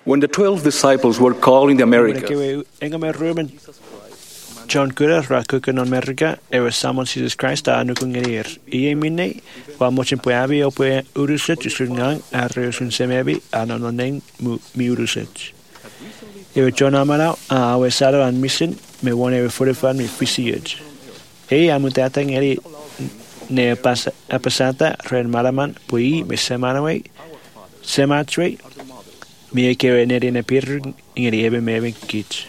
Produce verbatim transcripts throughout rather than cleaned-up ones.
When the twelve disciples were called in the Americas, John Cura rakukan America ewe samon Jesus Christ a nukung erir. Iye minne wa mochin poabi o poe uruset sungang arreosun semebi anononeng mi uruset. Ewe John Amarau a awe saro an mission me wone ewe forefan mi fisiyej. Ei amutatang eri ne apasata ren maraman poi me semanaway semachway mi ekewe neri ne pir ingeri ebe mebe kich.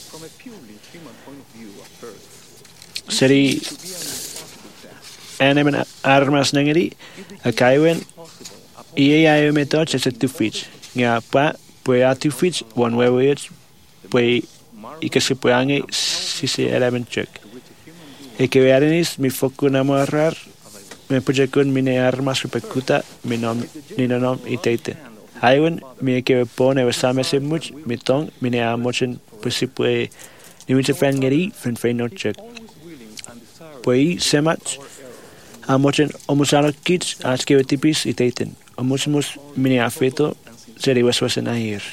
Seri enemen armas nangeri a kaiwen ie ayo metoch es tu fich nga pa pue a tu fich one way wage pue ikasi puange si se eleven check e que vearenis mi foku namorar me pujakun mine armas supekuta mi nom ni nom itete haiwen mi que pone vesame se much mi tong mine a mochen pusipue ni mucha fangeri fen fen no check Poi semach a mochen omusano kits as que tipis itaten omusmus mini afeto seri waswas na hier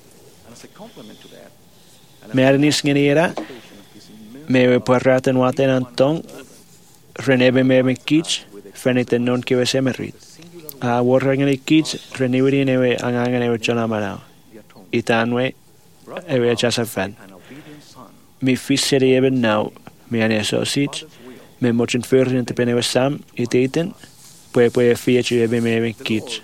me arnis ngeniera me porraten waten antong renebe me kits feniten non que vesemerit a warrangeni kits renibri neve anganga neve chona mara itanwe eve chasa fan mi fisseri even now me ane sausage me mochen føren te pene sam itaten pue pue fiachu ebe me kits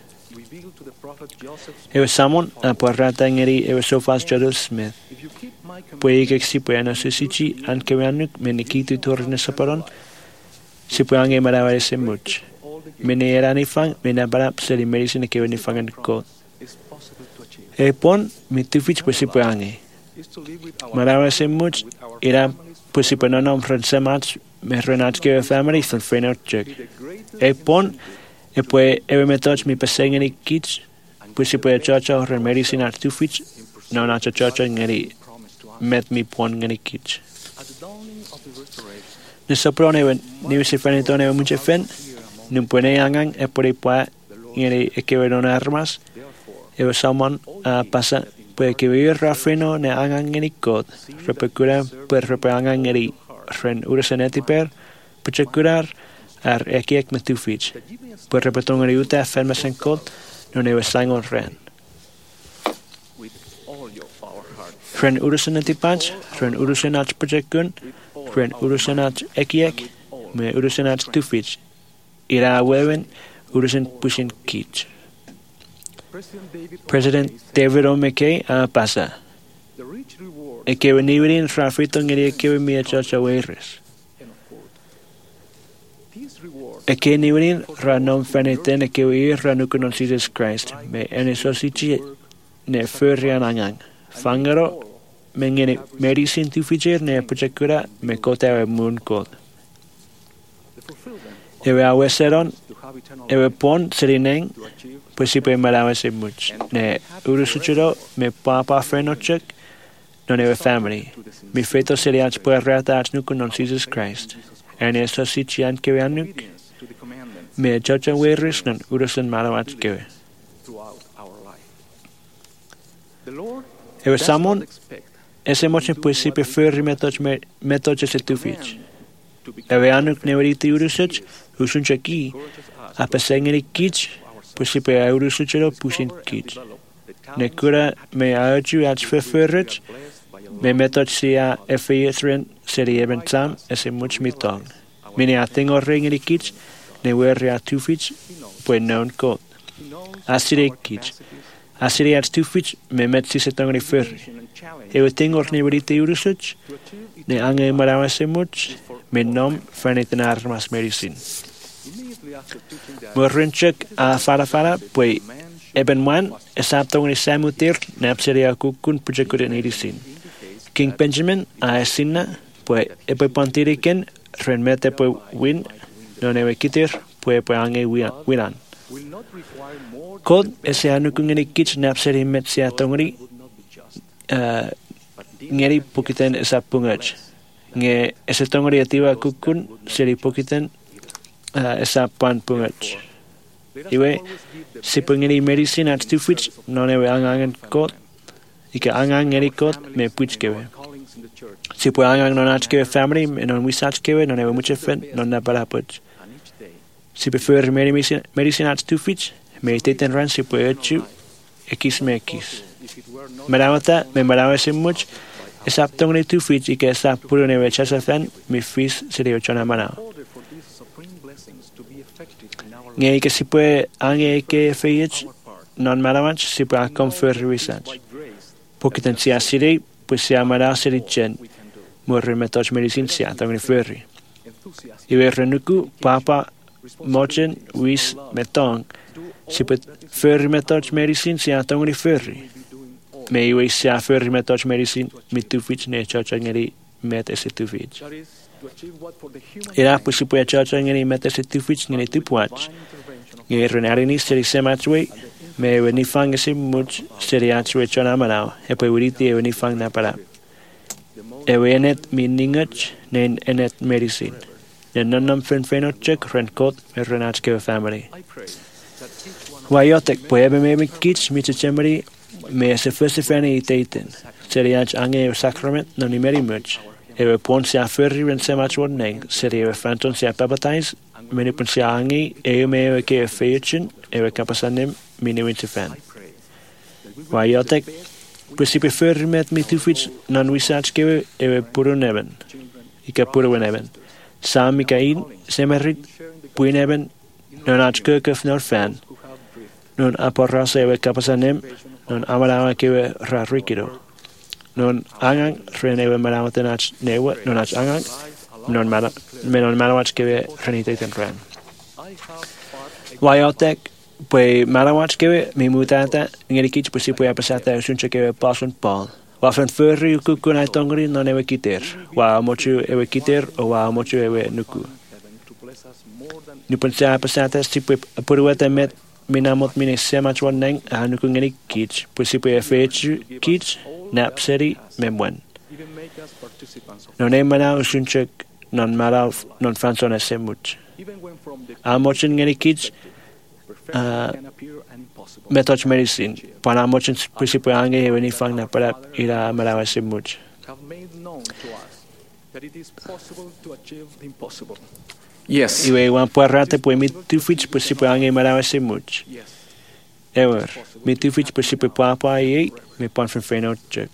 ewe samon a porrata ngeri ewe sofas Joseph Smith pue que si pue na sisichi an que anuk me nikitu torne saparon si pue ange maravare se much me ne era ni fang me na para se medicine que ni fangan ko e pon mi tufich pue si pue ange maravare se much era pues si pue no nom franse match me renat que family son fenot check e pon e pue eve me touch mi peseng ni kits pues si pue chacha ren medicine at tu fich no na chacha ngeri met mi pon ngeni kits ne soprone wen ni se fenetone muche fen nim pone angang e por ipua ngeri e que veron armas e someone pasa pue que vivir rafeno ne angang ngeni kod repecura per repeangang ngeri ren uraseneti per puchakurar ar ekiek me tu fich per repetong ri uta fermesen kod non ewe sangon ren ren uraseneti pach ren urasenat puchakun ren urasenat ekiek me urasenat tu fich ira weven urasen pushin kich President David O. McKay a pasa e que venirin rafito ngeri que mi chacha weires e que nirin ranom feneten e que wir ranukon Jesus Christ me enesosichi ne ferian angang fangaro mengene medicine tu ficher ne puchakura me kota e moon god ewe aweseron ewe pon serineng pues si puede maravese much ne urusuchiro me papa fenochek non ewe family mi feto seria puede rata nukon non Jesus Christ en eso si chian que veanuk me chacha weris non urusen marawat que ewe samon ese moche pues si prefer metoch metoch ese tu fich ewe anuk neveriti urusech usun chaki a pesengeri kich pues si puede urusuchiro pushin kich ne cura me achu ach feferrech me metoch sia efethren serie ben sam ese much mitong mini a tengo ringeri kich ne werri a tu fich pues non ko asire kich asire at tu fich me metsi se tongri ferri e tengo neveriti urusuch ne ange marama se much me nom faneten armas medicine Morrinchek a fara fara pues eben wan esapto ni samutir napseria kukun pujekur medicine King Benjamin a esina pues epe pantiriken renmete pues win no neve kitir pues pues ange winan Kod ese anukun ni kich napseri metsia tongri ngeri pukiten esa pungach nge ese tongri ativa kukun seri pukiten Uh, esa pan pungach. Iwe, si pungeni medicine at tu fich, non ewe angangan kot, Ika angang erikot me puchkewe. Si po angang non achkewe family non wisachkewe non ewe muche fen non na parapuch. Si po fyrir medicine ats tu fich me teten ran si po echu ekis me ekis. Maramata me marawa si much esap tong ne tu fich ika esap puro ne wechasa fen mi fis siri ochona manao. Nge ika si po ange eke feyich non maramach si po akon fyrir wisach. Pokitan si asiri pues si amara siri chen morre metoch medicine si atong ni fyrir. Iwe renuku papa mochen wis metong si po fyrir metoch medicine si atong ni fyrir. Me iwe si a fyrir metoch medicine mi tu fich ne chocha ngeri met ese tu fich. Ira pues si po chocha ngeri met ese tu fich ngeri tu puach. Ngeri renari ni siri semachwe me iwe ni fang ese much siri achwe chona manao e po uriti iwe ni fang na para. Ewe enet mi ningach nen enet medicine. Nen nonam fen fenochek renkot me renachke family. Wayotek po ebe me me kich mi chemeri me se first feni iteiten. Seriach ange sacrament non i meri much. Ewe pon se aferri ren se mach woneng. Seri ewe fanton se baptize meni pon se ange ewe me ewe ke feichin ewe kapasanem mini winter fan. Wayotek principe fyrir met mi tu fich non wisach kewe ewe puro neben. Ika puro neben. Sam mikain semerit pui neben non ach kukuf nor fan. Non aporrasa ewe kapasanem non amalawa kewe rarikido. Non angang ren ewe malawatan ach newe non ach angang non mala non malawach kewe renitaten ren. Wayotek pues malawach kewe mi mutata ngeri kich pues si puya pasata usuncha kewe pasun pal. Wa fan furry kuku na tongri non ewe kiter. Wa mochu ewe kiter o wa mochu ewe nuku. Ni pensa pasata si puya purueta met minamot mine semach woneng a nuku ngeri kich pues si puya fechu kich nap seri memwen. Non e mana usuncha non malaw non fansona semuch. A mochu ngeri kich Uh, metoch medicine para mochen principio ange e veni fang na para ira malawa se much Yes. Iwe wan puarrate po mi tu fich principio ange malawa se much ever mi tu fich principio papa e mi pon fen feno check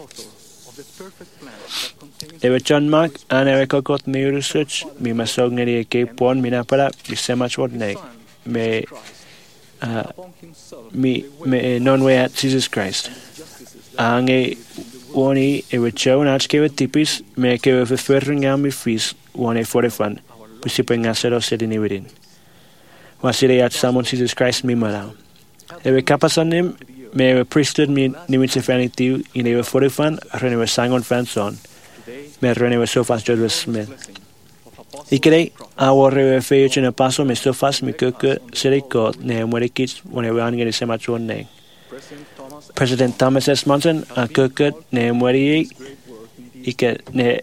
ever John Mark an ever kokot mi research mi masog ngeri ke pon mina para di semach what ne me Uh, mi me non way at Jesus Christ. Ange woni e wecho nach ke tipis me ke ve ferring am mi fis woni for the fun. Pusipe ngasero sedi niverin. Wasire at someone Jesus Christ mi mala. E ve kapasanim me ve priesthood mi nimit fanity in e for the fun reneve sang on fanson. Me reneve so fast Joseph Smith. Ikere awore feich na paso me so fast mi kuke serikot ne morikich when we angere semachon ne. President Thomas S. Monson a kuke ne mori ike ne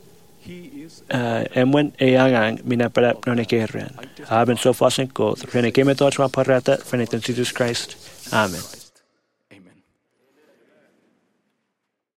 emwen e angang mina para no ne kerren. Haben so fast en kod. Rene kemetach ma parata feneten Jesus Christ. Amen.